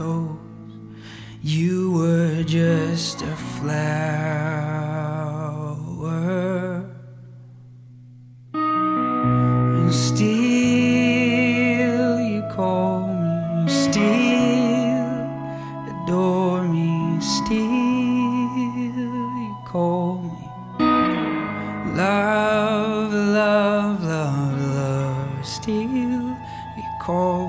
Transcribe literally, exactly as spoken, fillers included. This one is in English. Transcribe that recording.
toes. You were just a flower, and still you call me, still adore me, still you call me love, love, love, love. Still you call